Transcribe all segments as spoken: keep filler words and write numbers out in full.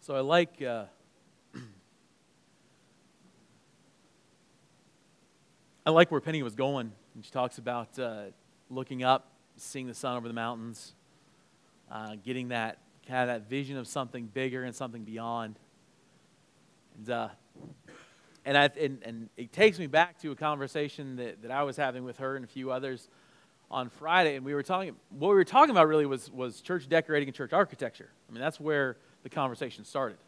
So I like uh, I like where Penny was going. And she talks about uh, looking up, seeing the sun over the mountains, uh, getting that kind of that vision of something bigger and something beyond. And uh, and, I, and and it takes me back to a conversation that, that I was having with her and a few others on Friday, and we were talking. What we were talking about really was was church decorating and church architecture. I mean, that's where the conversation started.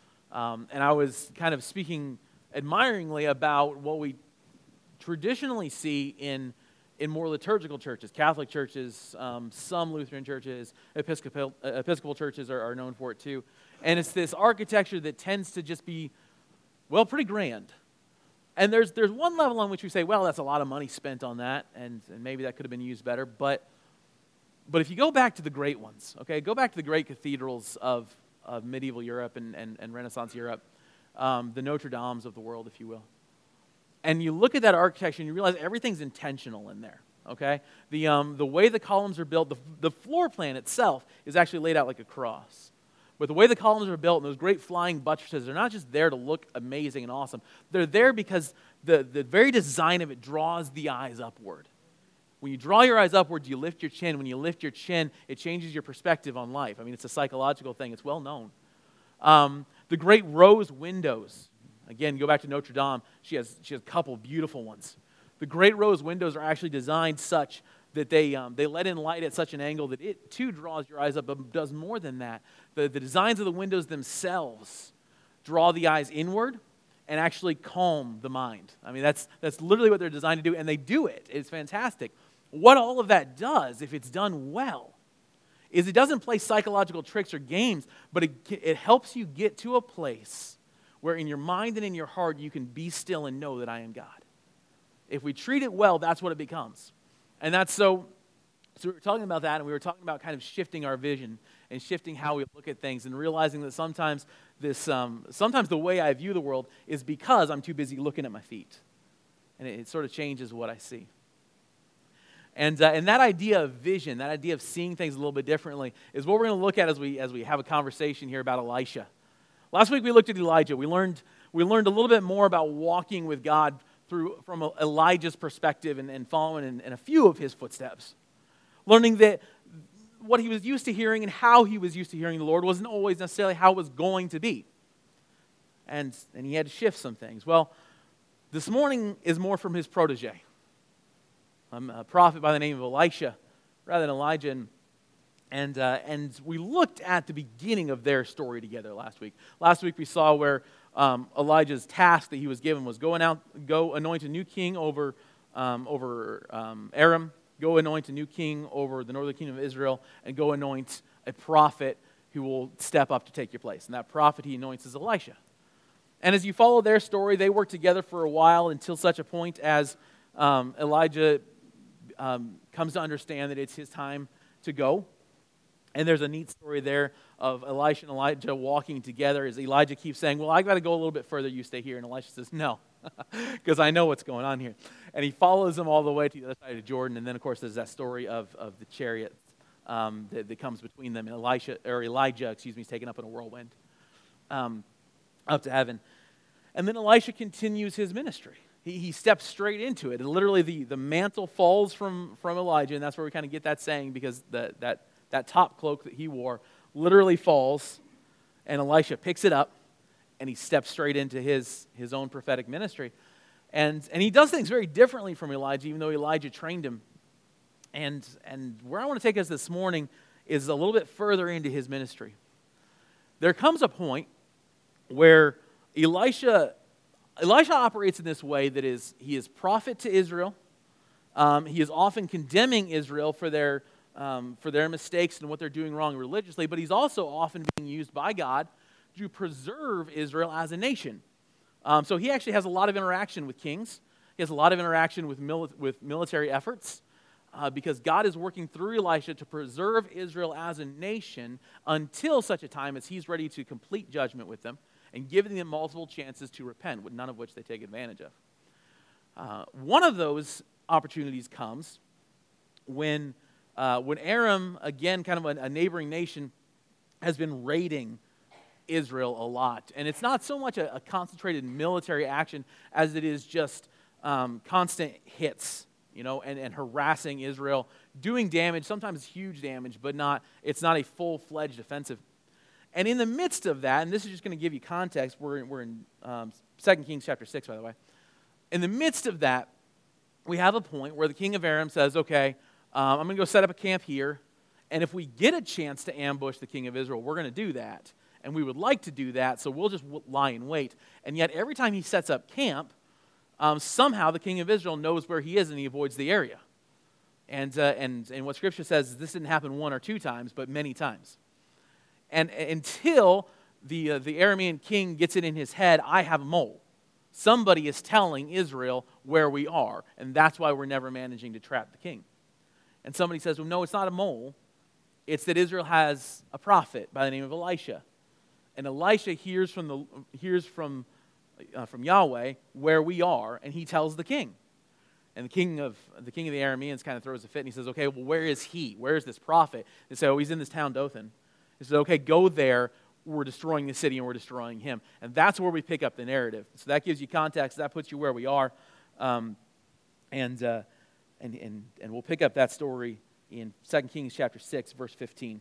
Um, and I was kind of speaking admiringly about what we traditionally see in in more liturgical churches, Catholic churches, um, some Lutheran churches, Episcopal uh, Episcopal churches are, are known for it too. And it's this architecture that tends to just be, well, pretty grand. And there's there's one level on which we say, well, that's a lot of money spent on that, and, and maybe that could have been used better. But but if you go back to the great ones, okay, go back to the great cathedrals of, of medieval Europe and, and, and Renaissance Europe, um, the Notre Dames of the world, if you will. And you look at that architecture and you realize everything's intentional in there, okay? The um, the way the columns are built, the, the floor plan itself is actually laid out like a cross. But the way the columns are built and those great flying buttresses, they're not just there to look amazing and awesome. They're there because the, the very design of it draws the eyes upward. When you draw your eyes upward, you lift your chin. When you lift your chin, it changes your perspective on life. I mean, it's a psychological thing. It's well known. Um, the great rose windows. Again, go back to Notre Dame. She has, she has a couple beautiful ones. The great rose windows are actually designed such that they um, they let in light at such an angle that it too draws your eyes up, but does more than that. The, the designs of the windows themselves draw the eyes inward and actually calm the mind. I mean, that's that's literally what they're designed to do, and they do it. It's fantastic. What all of that does, if it's done well, is it doesn't play psychological tricks or games, but it, it helps you get to a place where in your mind and in your heart you can be still and know that I am God. If we treat it well, that's what it becomes. And that's so, so we were talking about that, and we were talking about kind of shifting our vision and shifting how we look at things and realizing that sometimes this, um, sometimes the way I view the world is because I'm too busy looking at my feet. And it, it sort of changes what I see. And uh, and that idea of vision, that idea of seeing things a little bit differently is what we're going to look at as we as we have a conversation here about Elisha. Last week we looked at Elijah. We learned we learned a little bit more about walking with God through from Elijah's perspective and, and following in, in a few of his footsteps. Learning that what he was used to hearing and how he was used to hearing the Lord wasn't always necessarily how it was going to be. And, and he had to shift some things. Well, this morning is more from his protege. Um, a prophet by the name of Elisha, rather than Elijah. And, and, uh, and we looked at the beginning of their story together last week. Last week we saw where um, Elijah's task that he was given was go, out, go anoint a new king over, um, over um, Aram, go anoint a new king over the northern kingdom of Israel, and go anoint a prophet who will step up to take your place. And that prophet he anoints is Elisha. And as you follow their story, they work together for a while until such a point as um, Elijah um, comes to understand that it's his time to go. And there's a neat story there of Elisha and Elijah walking together as Elijah keeps saying, well, I've got to go a little bit further, you stay here. And Elisha says, no, because I know what's going on here. And he follows them all the way to the other side of Jordan. And then, of course, there's that story of, of the chariot um, that, that comes between them. And Elisha, or Elijah, excuse me, is taken up in a whirlwind um, up to heaven. And then Elisha continues his ministry. He, he steps straight into it. And literally the, the mantle falls from, from Elijah, and that's where we kind of get that saying, because the, that, that top cloak that he wore literally falls, and Elisha picks it up, and he steps straight into his, his own prophetic ministry. And, and he does things very differently from Elijah, even though Elijah trained him. And, and where I want to take us this morning is a little bit further into his ministry. There comes a point where Elisha, Elisha operates in this way that is, he is prophet to Israel. Um, he is often condemning Israel for their, um, for their mistakes and what they're doing wrong religiously, but he's also often being used by God to preserve Israel as a nation. Um, so he actually has a lot of interaction with kings. He has a lot of interaction with, mili- with military efforts uh, because God is working through Elisha to preserve Israel as a nation until such a time as he's ready to complete judgment with them and giving them multiple chances to repent, none of which they take advantage of. Uh, one of those opportunities comes when, uh, when Aram, again, kind of a, a neighboring nation, has been raiding Israel a lot. And it's not so much a, a concentrated military action as it is just um, constant hits, you know, and, and harassing Israel, doing damage, sometimes huge damage, but not it's not a full-fledged offensive. And in the midst of that, and this is just going to give you context, we're, we're in um, Second Kings chapter six, by the way. In the midst of that, we have a point where the king of Aram says, okay, um, I'm going to go set up a camp here, and if we get a chance to ambush the king of Israel, we're going to do that. And we would like to do that, so we'll just lie in wait. And yet every time he sets up camp, um, somehow the king of Israel knows where he is and he avoids the area. And, uh, and, and what Scripture says is this didn't happen one or two times, but many times. And until the, uh, the Aramean king gets it in his head, I have a mole. Somebody is telling Israel where we are, and that's why we're never managing to trap the king. And somebody says, well, no, it's not a mole. It's that Israel has a prophet by the name of Elisha. And Elisha hears from the hears from uh, from Yahweh where we are, and he tells the king. And the king of the king of the Arameans kind of throws a fit, and he says, "Okay, well, where is he? Where is this prophet?" They say, "Oh, he's in this town, Dothan." He says, "Okay, go there. We're destroying the city, and we're destroying him." And that's where we pick up the narrative. So that gives you context. That puts you where we are, um, and uh, and and and we'll pick up that story in Second Kings chapter six, verse fifteen.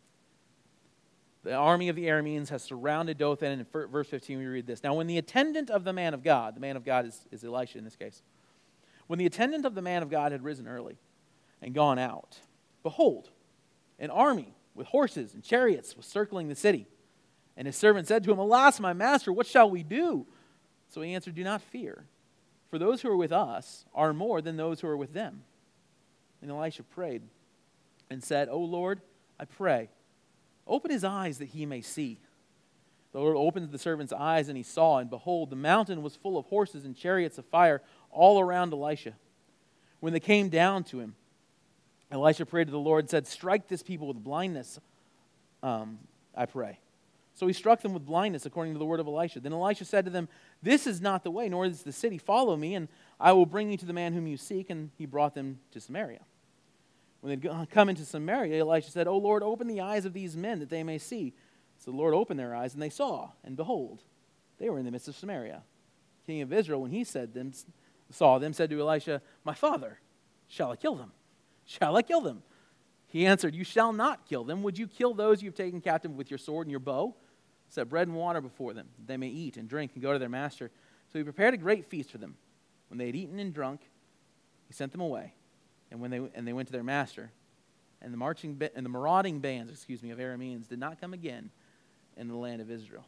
The army of the Arameans has surrounded Dothan, and in verse fifteen we read this. Now when the attendant of the man of God, the man of God is, is Elisha in this case, when the attendant of the man of God had risen early and gone out, behold, an army with horses and chariots was circling the city. And his servant said to him, "Alas, my master, what shall we do?" So he answered, "Do not fear, for those who are with us are more than those who are with them." And Elisha prayed and said, "O Lord, I pray, open his eyes that he may see." The Lord opened the servant's eyes, and he saw, and behold, the mountain was full of horses and chariots of fire all around Elisha. When they came down to him, Elisha prayed to the Lord and said, "Strike this people with blindness, um, I pray." So he struck them with blindness according to the word of Elisha. Then Elisha said to them, "This is not the way, nor is the city. Follow me, and I will bring you to the man whom you seek." And he brought them to Samaria. When they'd come into Samaria, Elisha said, "O Lord, open the eyes of these men that they may see." So the Lord opened their eyes, and they saw, and behold, they were in the midst of Samaria. The king of Israel, when he said them, saw them, said to Elisha, "My father, shall I kill them? Shall I kill them?" He answered, "You shall not kill them. Would you kill those you have taken captive with your sword and your bow? Set bread and water before them, that they may eat and drink and go to their master." So he prepared a great feast for them. When they had eaten and drunk, he sent them away. And when they and they went to their master, and the marching and the marauding bands, excuse me, of Arameans did not come again in the land of Israel.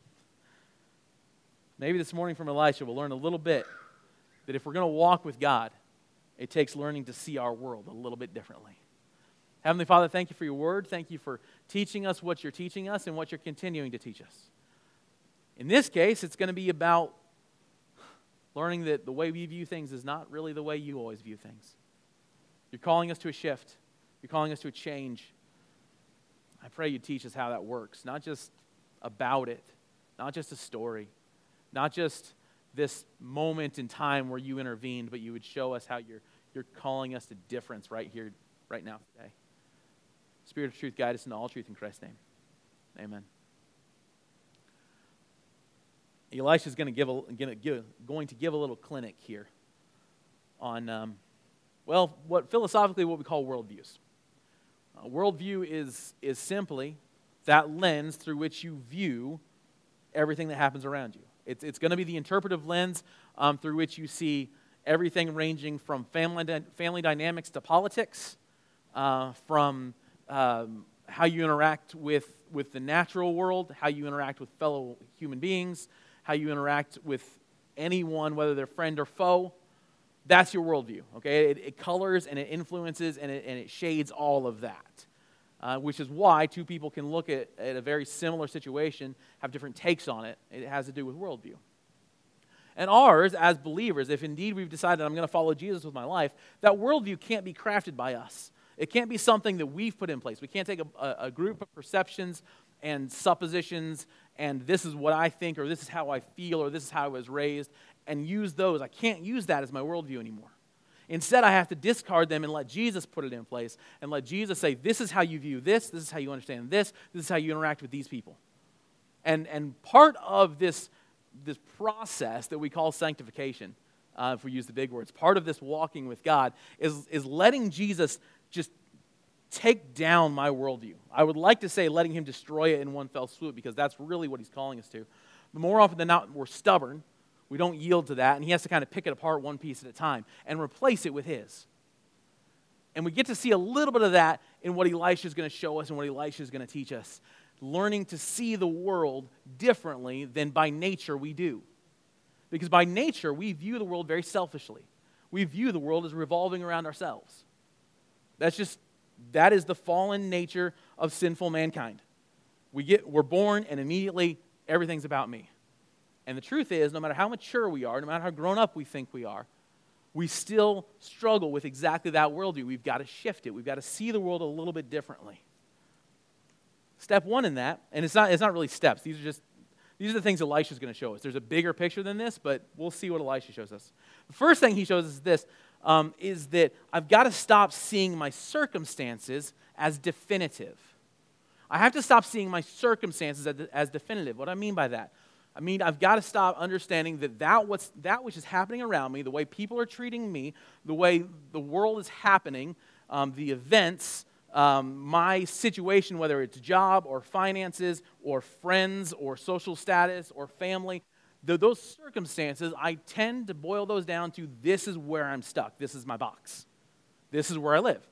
Maybe this morning from Elisha we'll learn a little bit that if we're going to walk with God, it takes learning to see our world a little bit differently. Heavenly Father, thank you for your word. Thank you for teaching us what you're teaching us and what you're continuing to teach us. In this case, it's going to be about learning that the way we view things is not really the way you always view things. You're calling us to a shift. You're calling us to a change. I pray you teach us how that works, not just about it, not just a story, not just this moment in time where you intervened, but you would show us how you're, you're calling us to difference right here, right now, today. Spirit of truth, guide us into all truth in Christ's name. Amen. Elisha's going to give a, going to give, going to give a little clinic here on, um, well, what philosophically what we call worldviews. Uh, worldview is is simply that lens through which you view everything that happens around you. It's it's going to be the interpretive lens um, through which you see everything ranging from family di- family dynamics to politics, uh, from um, how you interact with with the natural world, how you interact with fellow human beings, how you interact with anyone, whether they're friend or foe. That's your worldview, okay? It, it colors and it influences and it, and it shades all of that, uh, which is why two people can look at, at a very similar situation, have different takes on it. It has to do with worldview. And ours, as believers, if indeed we've decided I'm going to follow Jesus with my life, that worldview can't be crafted by us. It can't be something that we've put in place. We can't take a, a, a group of perceptions and suppositions and this is what I think or this is how I feel or this is how I was raised and use those. I can't use that as my worldview anymore. Instead, I have to discard them and let Jesus put it in place and let Jesus say, this is how you view this, this is how you understand this, this is how you interact with these people. And, and part of this, this process that we call sanctification, uh, if we use the big words, part of this walking with God is, is letting Jesus just take down my worldview. I would like to say letting him destroy it in one fell swoop, because that's really what he's calling us to. But more often than not, we're stubborn. We don't yield to that, and he has to kind of pick it apart one piece at a time and replace it with his. And we get to see a little bit of that in what Elisha is going to show us and what Elisha is going to teach us. Learning to see the world differently than by nature we do. Because by nature, we view the world very selfishly. We view the world as revolving around ourselves. That's just, that is the fallen nature of sinful mankind. We get, we're born and immediately everything's about me. And the truth is, no matter how mature we are, no matter how grown up we think we are, we still struggle with exactly that worldview. We've got to shift it. We've got to see the world a little bit differently. Step one in that, and it's not, it's not really steps. These are just, these are the things Elisha's going to show us. There's a bigger picture than this, but we'll see what Elisha shows us. The first thing he shows us is this, um, is that I've got to stop seeing my circumstances as definitive. I have to stop seeing my circumstances as, as definitive. What do I mean by that? I mean, I've got to stop understanding that that, what's, that which is happening around me, the way people are treating me, the way the world is happening, um, the events, um, my situation, whether it's job or finances or friends or social status or family, the, those circumstances, I tend to boil those down to this is where I'm stuck. This is my box. This is where I live.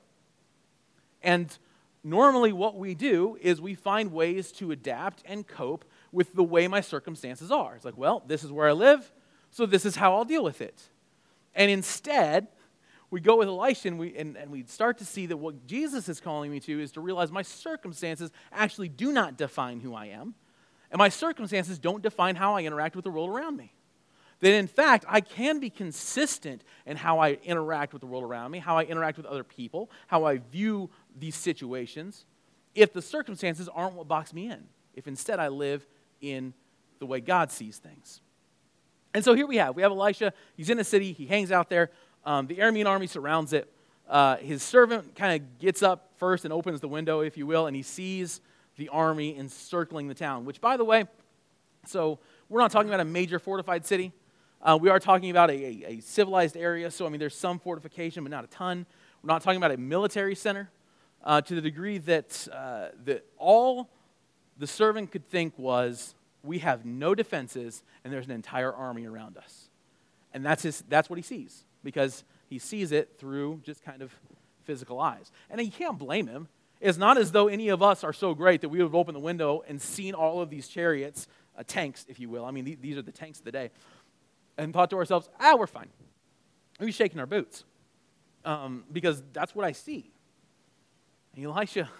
And normally what we do is we find ways to adapt and cope with the way my circumstances are. It's like, well, this is where I live, so this is how I'll deal with it. And instead, we go with Elisha and we, and, and we start to see that what Jesus is calling me to is to realize my circumstances actually do not define who I am, and my circumstances don't define how I interact with the world around me. That in fact, I can be consistent in how I interact with the world around me, how I interact with other people, how I view these situations, if the circumstances aren't what box me in. If instead I live in the way God sees things. And so here we have, we have Elisha, he's in a city, he hangs out there, um, the Aramean army surrounds it, uh, his servant kind of gets up first and opens the window, if you will, and he sees the army encircling the town, which by the way, so we're not talking about a major fortified city, uh, we are talking about a, a, a civilized area, so I mean there's some fortification but not a ton. We're not talking about a military center uh, to the degree that, uh, that all the servant could think was, we have no defenses, and there's an entire army around us. And that's his, that's what he sees, because he sees it through just kind of physical eyes. And you can't blame him. It's not as though any of us are so great that we would have opened the window and seen all of these chariots, uh, tanks, if you will. I mean, th- these are the tanks of the day. And thought to ourselves, ah, we're fine. We're shaking our boots. Um, because that's what I see. And Elisha...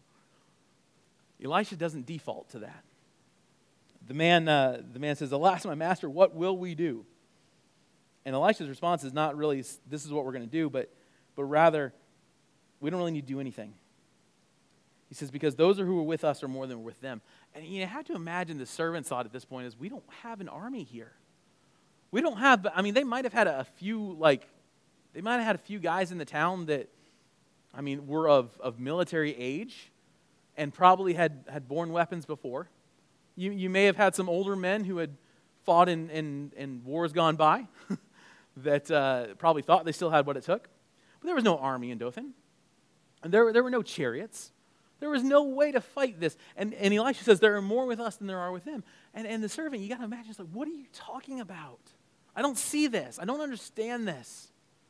Elisha doesn't default to that. The man, uh, the man says, "Alas, my master, what will we do?" And Elisha's response is not really, this is what we're going to do, but, but rather, we don't really need to do anything. He says, because those who are with us are more than we're with them. And you have to imagine the servant's thought at this point is, we don't have an army here. We don't have, I mean, they might have had a, a few, like, they might have had a few guys in the town that, I mean, were of, of military age, and probably had, had borne weapons before. You, you may have had some older men who had fought in, in, in wars gone by that uh, probably thought they still had what it took. But there was no army in Dothan. And there, there were no chariots. There was no way to fight this. And, and Elisha says, there are more with us than there are with them. And, and the servant, you got to imagine, it's like, what are you talking about? I don't see this. I don't understand this.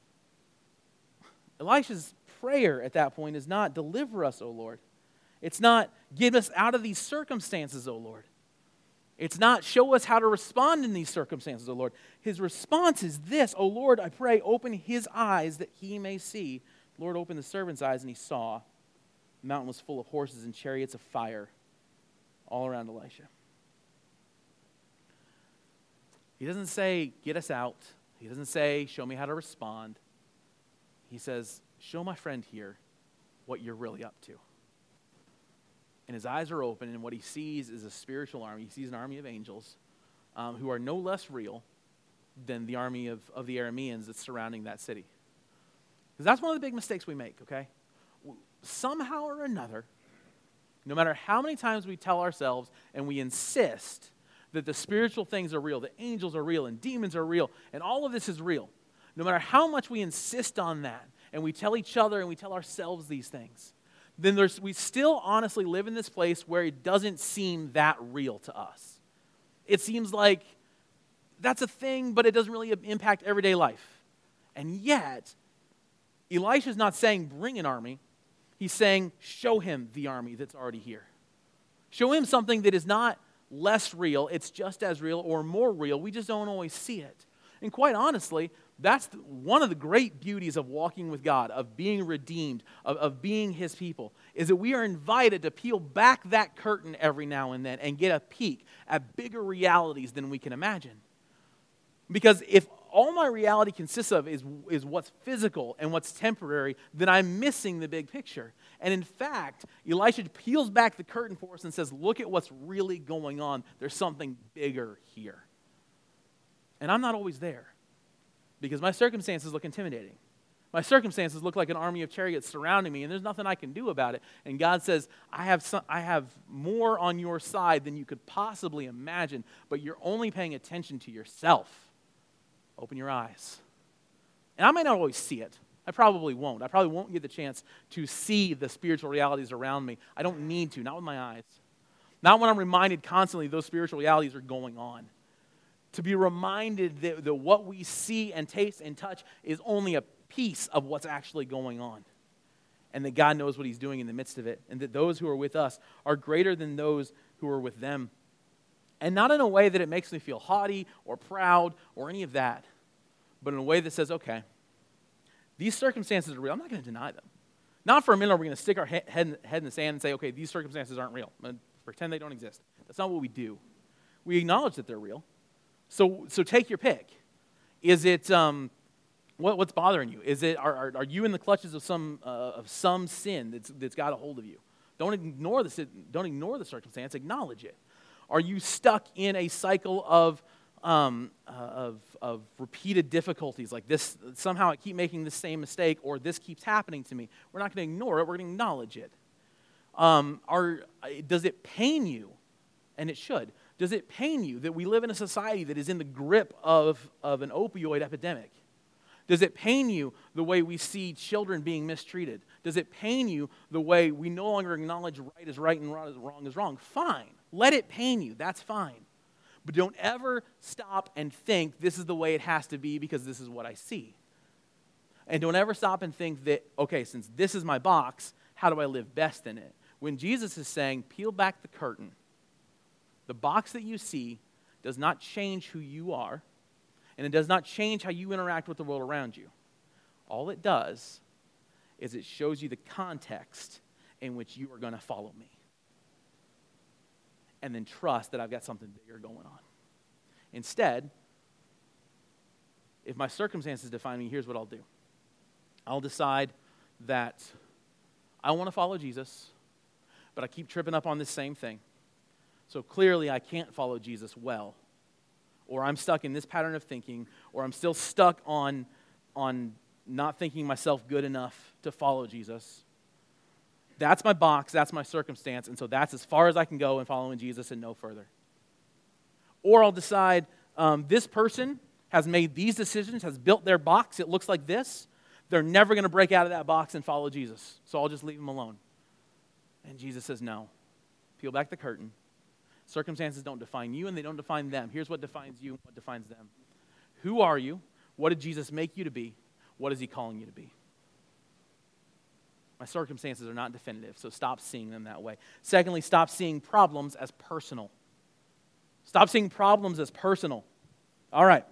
Elisha's prayer at that point is not, deliver us, O Lord. It's not, get us out of these circumstances, O Lord. It's not, show us how to respond in these circumstances, O Lord. His response is this, O Lord, I pray, open his eyes that he may see. The Lord opened the servant's eyes and he saw. The mountain was full of horses and chariots of fire all around Elisha. He doesn't say, get us out. He doesn't say, show me how to respond. He says, show my friend here what you're really up to. And his eyes are open, and what he sees is a spiritual army. He sees an army of angels um, who are no less real than the army of, of the Arameans that's surrounding that city. Because that's one of the big mistakes we make, okay? Somehow or another, No matter how many times we tell ourselves and we insist that the spiritual things are real, the angels are real, and demons are real, and all of this is real, no matter how much we insist on that, and we tell each other and we tell ourselves these things, then there's, we still honestly live in this place where it doesn't seem that real to us. It seems like that's a thing, but it doesn't really impact everyday life. And yet, Elisha's not saying bring an army. He's saying show him the army that's already here. Show him something that is not less real, it's just as real or more real. We just don't always see it. And quite honestly, that's one of the great beauties of walking with God, of being redeemed, of, of being His people, is that we are invited to peel back that curtain every now and then and get a peek at bigger realities than we can imagine. Because if all my reality consists of is, is what's physical and what's temporary, then I'm missing the big picture. And in fact, Elisha peels back the curtain for us and says, look at what's really going on. There's something bigger here. And I'm not always there because my circumstances look intimidating. My circumstances look like an army of chariots surrounding me, and there's nothing I can do about it. And God says, I have some, I have more on your side than you could possibly imagine, but you're only paying attention to yourself. Open your eyes. And I might not always see it. I probably won't. I probably won't get the chance to see the spiritual realities around me. I don't need to, not with my eyes. Not when I'm reminded constantly those spiritual realities are going on. To be reminded that, that what we see and taste and touch is only a piece of what's actually going on. And that God knows what He's doing in the midst of it. And that those who are with us are greater than those who are with them. And not in a way that it makes me feel haughty or proud or any of that. But in a way that says, okay, these circumstances are real. I'm not going to deny them. Not for a minute are we going to stick our head, head in the sand and say, okay, these circumstances aren't real. And pretend they don't exist. That's not what we do. We acknowledge that they're real. So so take your pick. Is it, um, what, what's bothering you? Is it, are, are, are you in the clutches of some uh, of some sin that's, that's got a hold of you? Don't ignore the, don't ignore the circumstance. Acknowledge it. Are you stuck in a cycle of Um, uh, of, of repeated difficulties, like this, somehow I keep making the same mistake, or this keeps happening to me? We're not going to ignore it, we're going to acknowledge it. Um, are, does it pain you? And it should. Does it pain you that we live in a society that is in the grip of, of an opioid epidemic? Does it pain you the way we see children being mistreated? Does it pain you the way we no longer acknowledge right is right and wrong is wrong? Fine. Let it pain you. That's fine. But don't ever stop and think this is the way it has to be because this is what I see. And don't ever stop and think that, okay, since this is my box, how do I live best in it? When Jesus is saying, peel back the curtain, the box that you see does not change who you are, and it does not change how you interact with the world around you. All it does is it shows you the context in which you are going to follow me. And then trust that I've got something bigger going on. Instead, if my circumstances define me, here's what I'll do. I'll decide that I want to follow Jesus, but I keep tripping up on this same thing. So clearly I can't follow Jesus well. Or I'm stuck in this pattern of thinking, or I'm still stuck on, on not thinking myself good enough to follow Jesus. That's my box, that's my circumstance, and so that's as far as I can go in following Jesus and no further. Or I'll decide um, this person has made these decisions, has built their box, it looks like this. They're never going to break out of that box and follow Jesus, so I'll just leave them alone. And Jesus says, no. Peel back the curtain. Circumstances don't define you, and they don't define them. Here's what defines you and what defines them. Who are you? What did Jesus make you to be? What is He calling you to be? My circumstances are not definitive, so stop seeing them that way. Secondly, stop seeing problems as personal. Stop seeing problems as personal. All right.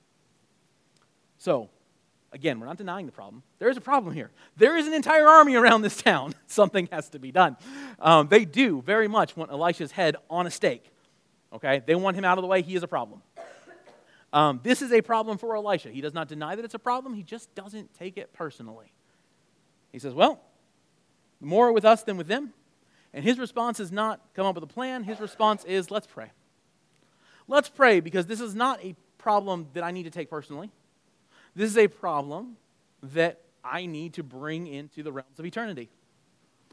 So, again, we're not denying the problem. There is a problem here. There is an entire army around this town. Something has to be done. Um, they do very much want Elisha's head on a stake. Okay? They want him out of the way. He is a problem. Um, this is a problem for Elisha. He does not deny that it's a problem. He just doesn't take it personally. He says, well, more with us than with them. And his response is not come up with a plan. His response is, let's pray. Let's pray because this is not a problem that I need to take personally. This is a problem that I need to bring into the realms of eternity.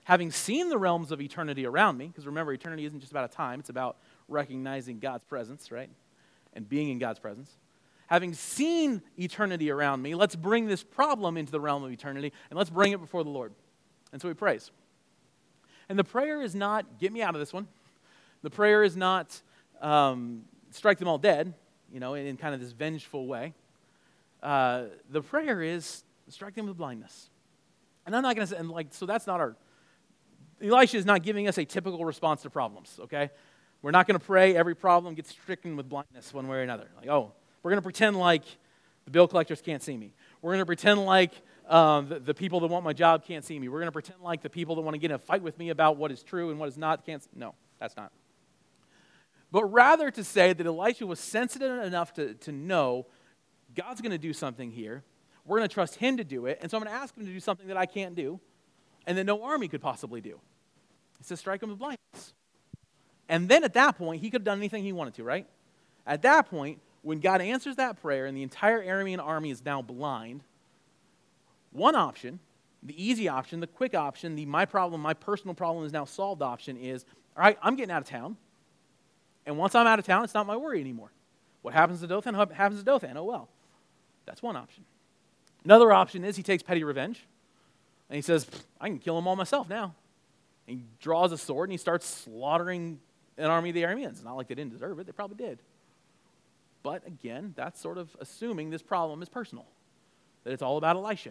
having seen the realms of eternity around me, because remember, eternity isn't just about a time, it's about recognizing God's presence, right? And being in God's presence. Having seen eternity around me, let's bring this problem into the realm of eternity, and let's bring it before the Lord. And so he prays. And the prayer is not, get me out of this one. The prayer is not, um, strike them all dead, you know, in, in kind of this vengeful way. Uh, the prayer is, strike them with blindness. And I'm not going to say, and like, so that's not our, Elisha is not giving us a typical response to problems, okay? We're not going to pray every problem gets stricken with blindness one way or another. Like, oh, we're going to pretend like the bill collectors can't see me. We're going to pretend like um, the, the people that want my job can't see me. We're going to pretend like the people that want to get in a fight with me about what is true and what is not can't see. No, that's not. But rather to say that Elisha was sensitive enough to, to know God's going to do something here. We're going to trust him to do it. And so I'm going to ask him to do something that I can't do and that no army could possibly do. He says, strike him with blindness. And then at that point, he could have done anything he wanted to, right? At that point, when God answers that prayer and the entire Aramean army is now blind, one option, the easy option, the quick option, the my problem, my personal problem is now solved option is, all right, I'm getting out of town. And once I'm out of town, it's not my worry anymore. What happens to Dothan happens to Dothan. Oh, well. That's one option. Another option is he takes petty revenge. And he says, I can kill them all myself now. And he draws a sword and he starts slaughtering an army of the Arameans. It's not like they didn't deserve it. They probably did. But again, that's sort of assuming this problem is personal. That it's all about Elisha.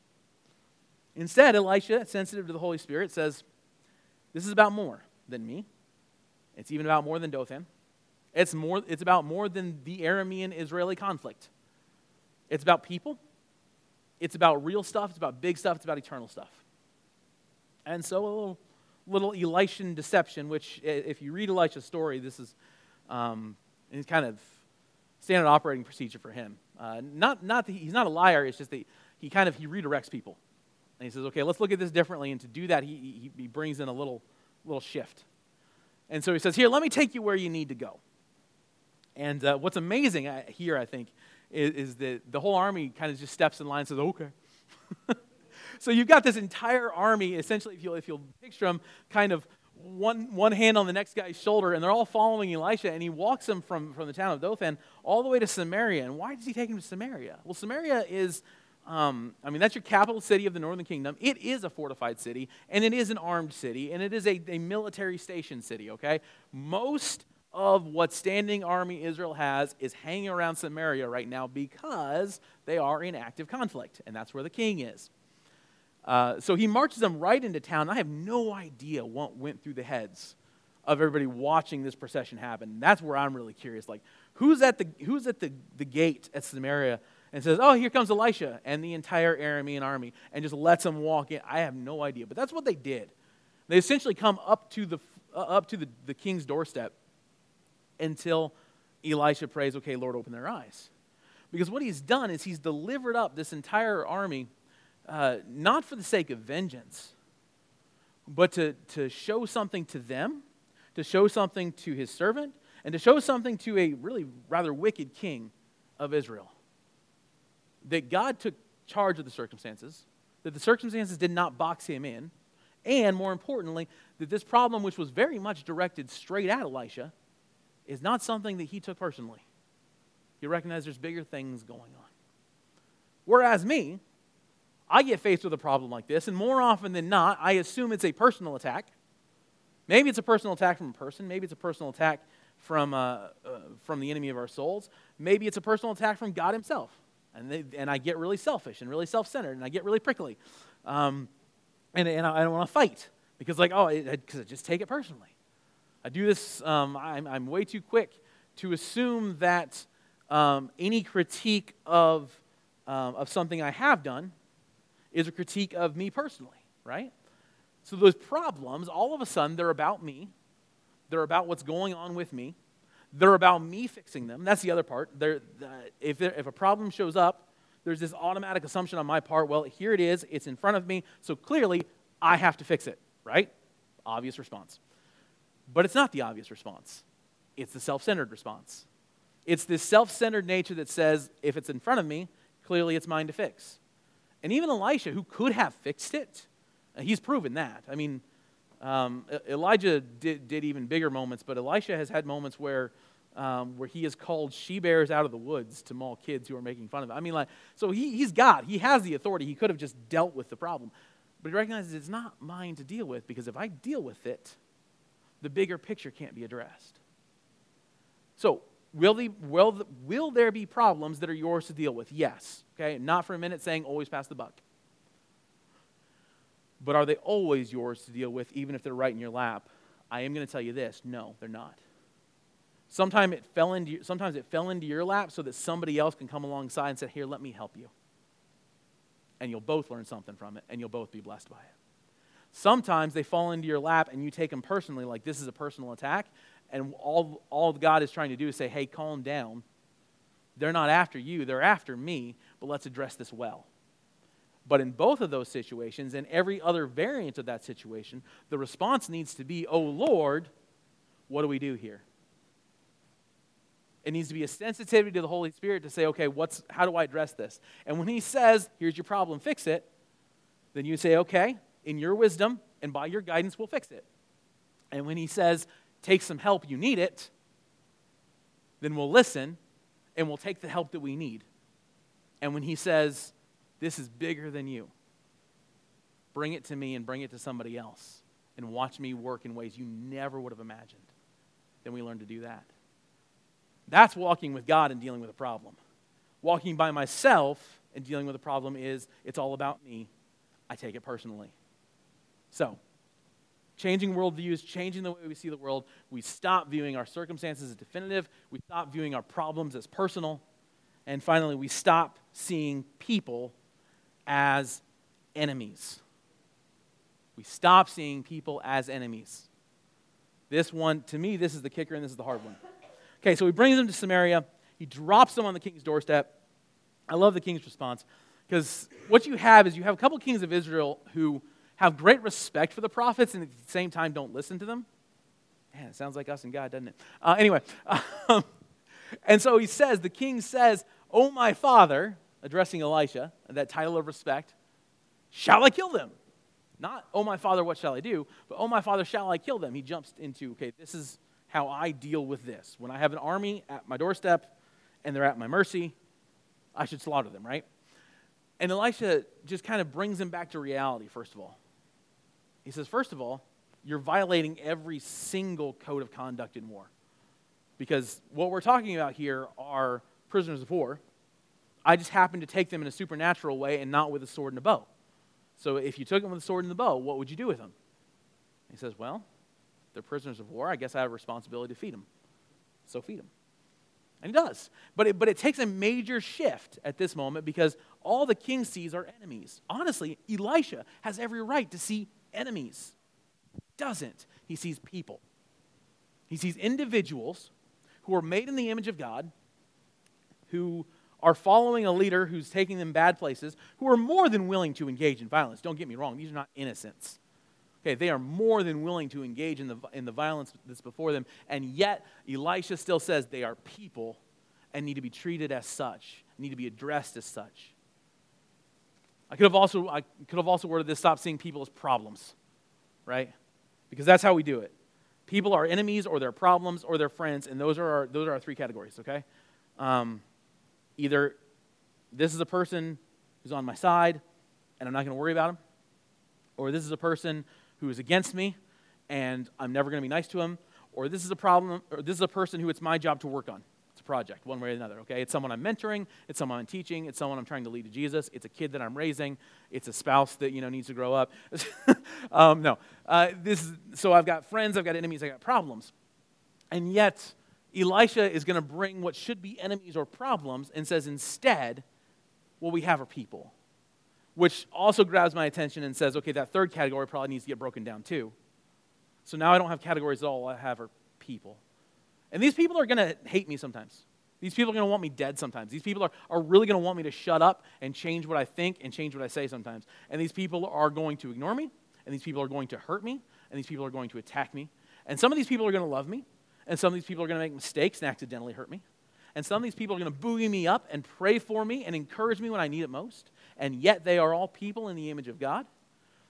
Instead, Elisha, sensitive to the Holy Spirit, says, this is about more than me. It's even about more than Dothan. It's more. It's about more than the Aramean-Israeli conflict. It's about people. It's about real stuff. It's about big stuff. It's about eternal stuff. And so a little, little Elishan deception, which if you read Elisha's story, this is um, it's kind of standard operating procedure for him. Uh, not, not that he, he's not a liar. It's just that he kind of he redirects people, and he says, "Okay, let's look at this differently." And to do that, he he, he brings in a little little shift. And so he says, "Here, let me take you where you need to go." And uh, what's amazing here, I think, is, is that the whole army kind of just steps in line and says, "Okay." So you've got this entire army, essentially, if you'll, if you'll picture them, kind of one, one hand on the next guy's shoulder, and they're all following Elisha, and he walks them from, from the town of Dothan all the way to Samaria. And why does he take him to Samaria? Well, Samaria is, um, I mean, that's your capital city of the northern kingdom. It is a fortified city, and it is an armed city, and it is a, a military station city, okay? Most of what standing army Israel has is hanging around Samaria right now because they are in active conflict, and that's where the king is. Uh, so he marches them right into town. I have no idea what went through the heads of everybody watching this procession happen. That's where I'm really curious. Like, who's at the who's at the, the gate at Samaria and says, "Oh, here comes Elisha," and the entire Aramean army, and just lets them walk in? I have no idea, but that's what they did. They essentially come up to the uh, up to the, the king's doorstep until Elisha prays, "Okay, Lord, open their eyes," because what he's done is he's delivered up this entire army. Uh, not for the sake of vengeance, but to, to show something to them, to show something to his servant, and to show something to a really rather wicked king of Israel. That God took charge of the circumstances, that the circumstances did not box him in, and more importantly, that this problem, which was very much directed straight at Elisha, is not something that he took personally. He recognized there's bigger things going on. Whereas me, I get faced with a problem like this, and more often than not, I assume it's a personal attack. Maybe it's a personal attack from a person. Maybe it's a personal attack from, uh, uh, from the enemy of our souls. Maybe it's a personal attack from God himself. And, they, and I get really selfish and really self-centered, and I get really prickly. Um, and, and I, I don't want to fight because, like, oh, because I just take it personally. I do this, um, I'm, I'm way too quick to assume that um, any critique of, um, of something I have done is a critique of me personally, right? So those problems, all of a sudden, they're about me. They're about what's going on with me. They're about me fixing them. That's the other part. They're, uh, if, there, if a problem shows up, there's this automatic assumption on my part, well, here it is. It's in front of me. So clearly, I have to fix it, right? Obvious response. But it's not the obvious response. It's the self-centered response. It's this self-centered nature that says, if it's in front of me, clearly it's mine to fix. And even Elisha, who could have fixed it, He's proven that. I mean, um, Elijah did, did even bigger moments, but Elisha has had moments where um, where he has called she-bears out of the woods to maul kids who are making fun of him. I mean, like, so he, he's God. He has the authority. He could have just dealt with the problem. But he recognizes it's not mine to deal with, because if I deal with it, the bigger picture can't be addressed. So, will, the, will, the, will there be problems that are yours to deal with? Yes. Okay, not for a minute saying always pass the buck. But are they always yours to deal with, even if they're right in your lap? I am going to tell you this. No, they're not. Sometimes it fell into, sometimes it fell into your lap so that somebody else can come alongside and say, here, let me help you. And you'll both learn something from it, and you'll both be blessed by it. Sometimes they fall into your lap, and you take them personally, like this is a personal attack, and all, all God is trying to do is say, hey, calm down. They're not after you, they're after me, but let's address this well. But in both of those situations, and every other variant of that situation, the response needs to be, oh Lord, what do we do here? It needs to be a sensitivity to the Holy Spirit to say, okay, what's how do I address this? And when he says, here's your problem, fix it, then you say, okay, in your wisdom and by your guidance, we'll fix it. And when he says, take some help, you need it, then we'll listen and we'll take the help that we need. And when he says, this is bigger than you, bring it to me and bring it to somebody else and watch me work in ways you never would have imagined, then we learn to do that. That's walking with God and dealing with a problem. Walking by myself and dealing with a problem is, it's all about me. I take it personally. So, changing worldviews, changing the way we see the world. We stop viewing our circumstances as definitive. We stop viewing our problems as personal. And finally, we stop seeing people as enemies. We stop seeing people as enemies. This one, to me, this is the kicker and this is the hard one. Okay, so he brings them to Samaria. He drops them on the king's doorstep. I love the king's response, because what you have is you have a couple kings of Israel who have great respect for the prophets and at the same time don't listen to them. Man, it sounds like us and God, doesn't it? Uh, anyway, um, and so he says, the king says, oh my father, addressing Elisha, that title of respect, shall I kill them? Not, oh my father, what shall I do? But, oh my father, shall I kill them? He jumps into, okay, this is how I deal with this. When I have an army at my doorstep and they're at my mercy, I should slaughter them, right? And Elisha just kind of brings him back to reality, first of all. He says, first of all, you're violating every single code of conduct in war. Because what we're talking about here are prisoners of war. I just happen to take them in a supernatural way and not with a sword and a bow. So if you took them with a sword and a bow, what would you do with them? He says, well, they're prisoners of war. I guess I have a responsibility to feed them. So feed them. And he does. But it, but it takes a major shift at this moment because all the king sees are enemies. Honestly, Elisha has every right to see enemies. He doesn't. He sees people. He sees individuals who are made in the image of God, who are following a leader who's taking them bad places, who are more than willing to engage in violence. Don't get me wrong. These are not innocents. Okay, they are more than willing to engage in the, in the violence that's before them, and yet Elisha still says they are people and need to be treated as such, need to be addressed as such. I could have also I could have also worded this, stop seeing people as problems, right? Because that's how we do it. People are enemies or they're problems or they're friends, and those are our, those are our three categories, okay? Um, either this is a person who's on my side and I'm not going to worry about him, or this is a person who is against me, and I'm never going to be nice to him, or this is a problem, or this is a person who it's my job to work on. It's a project, one way or another, okay? It's someone I'm mentoring, it's someone I'm teaching, it's someone I'm trying to lead to Jesus, it's a kid that I'm raising, it's a spouse that, you know, needs to grow up. um, no, uh, this is, so I've got friends, I've got enemies, I've got problems. And yet, Elisha is going to bring what should be enemies or problems and says instead, what we have are people. Which also grabs my attention and says, okay, that third category probably needs to get broken down too. So now I don't have categories at all. All I have are people. And these people are going to hate me sometimes. These people are going to want me dead sometimes. These people are, are really going to want me to shut up and change what I think and change what I say sometimes. And these people are going to ignore me. And these people are going to hurt me. And these people are going to attack me. And some of these people are going to love me. And some of these people are going to make mistakes and accidentally hurt me. And some of these people are going to buoy me up and pray for me and encourage me when I need it most. And yet they are all people in the image of God.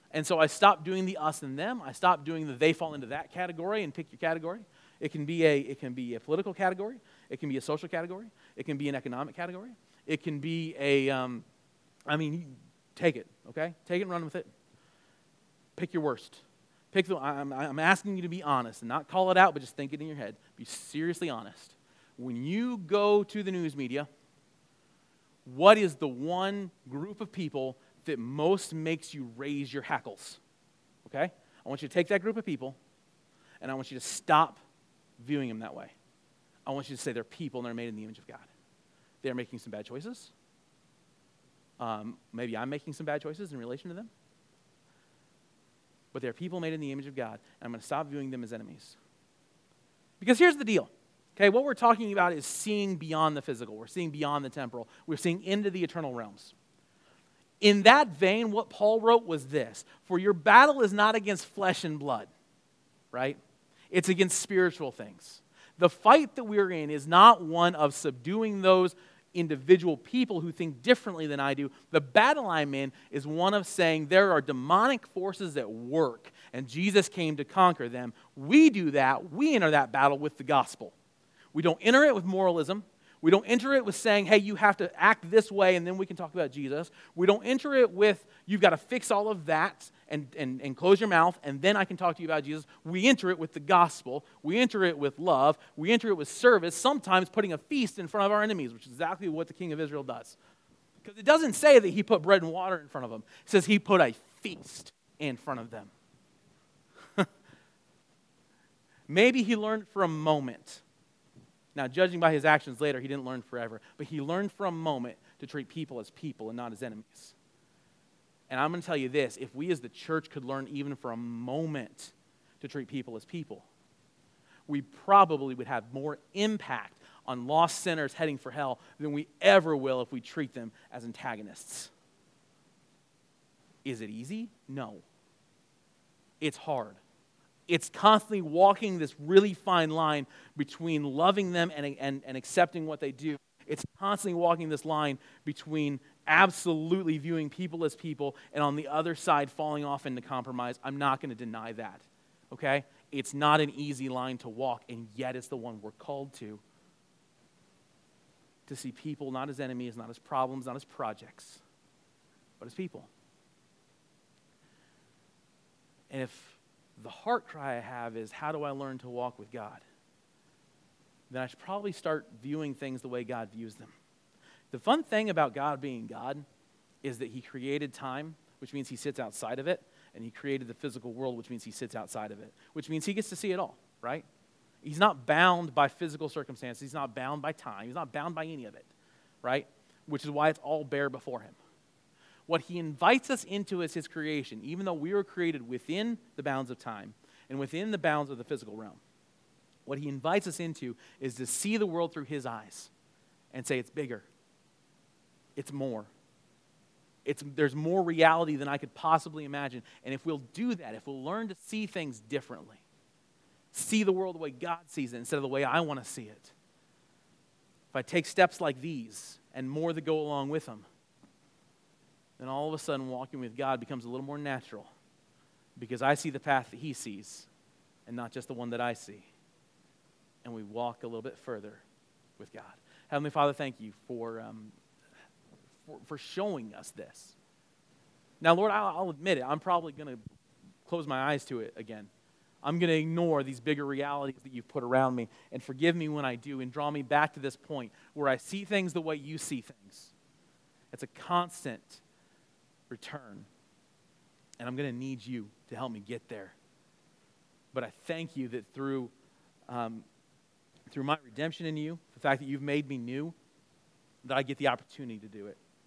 And so I stopped doing the us and them. I stopped doing the they fall into that category and pick your category. It can be a, it can be a political category. It can be a social category. It can be an economic category. It can be a, um, I mean, take it, okay? Take it and run with it. Pick your worst. Pick the, I'm, I'm asking you to be honest and not call it out, but just think it in your head. Be seriously honest. When you go to the news media, what is the one group of people that most makes you raise your hackles? Okay? I want you to take that group of people, and I want you to stop viewing them that way. I want you to say they're people and they're made in the image of God. They're making some bad choices. Um, maybe I'm making some bad choices in relation to them. But they're people made in the image of God, and I'm going to stop viewing them as enemies. Because here's the deal. Okay, what we're talking about is seeing beyond the physical. We're seeing beyond the temporal. We're seeing into the eternal realms. In that vein, what Paul wrote was this: for your battle is not against flesh and blood, right? It's against spiritual things. The fight that we're in is not one of subduing those individual people who think differently than I do. The battle I'm in is one of saying there are demonic forces at work, and Jesus came to conquer them. We do that. We enter that battle with the gospel. We don't enter it with moralism. We don't enter it with saying, hey, you have to act this way and then we can talk about Jesus. We don't enter it with, you've got to fix all of that and, and, and close your mouth and then I can talk to you about Jesus. We enter it with the gospel. We enter it with love. We enter it with service, sometimes putting a feast in front of our enemies, which is exactly what the king of Israel does. Because it doesn't say that he put bread and water in front of them. It says he put a feast in front of them. Maybe he learned for a moment. Now, judging by his actions later, he didn't learn forever. But he learned for a moment to treat people as people and not as enemies. And I'm going to tell you this: if we as the church could learn even for a moment to treat people as people, we probably would have more impact on lost sinners heading for hell than we ever will if we treat them as antagonists. Is it easy? No. It's hard. It's constantly walking this really fine line between loving them and, and, and accepting what they do. It's constantly walking this line between absolutely viewing people as people and on the other side falling off into compromise. I'm not going to deny that, okay? It's not an easy line to walk, and yet it's the one we're called to. To see people not as enemies, not as problems, not as projects, but as people. And if the heart cry I have is, how do I learn to walk with God? Then I should probably start viewing things the way God views them. The fun thing about God being God is that he created time, which means he sits outside of it, and he created the physical world, which means he sits outside of it, which means he gets to see it all, right? He's not bound by physical circumstances. He's not bound by time. He's not bound by any of it, right? Which is why it's all bare before him. What he invites us into is his creation, even though we were created within the bounds of time and within the bounds of the physical realm. What he invites us into is to see the world through his eyes and say it's bigger. It's more. It's, there's more reality than I could possibly imagine. And if we'll do that, if we'll learn to see things differently, see the world the way God sees it instead of the way I want to see it, if I take steps like these and more that go along with them, then all of a sudden walking with God becomes a little more natural because I see the path that he sees and not just the one that I see. And we walk a little bit further with God. Heavenly Father, thank you for, um, for, for showing us this. Now, Lord, I'll, I'll admit it. I'm probably going to close my eyes to it again. I'm going to ignore these bigger realities that you've put around me, and forgive me when I do, and draw me back to this point where I see things the way you see things. It's a constant return. And I'm going to need you to help me get there. But I thank you that through, um, through my redemption in you, the fact that you've made me new, that I get the opportunity to do it.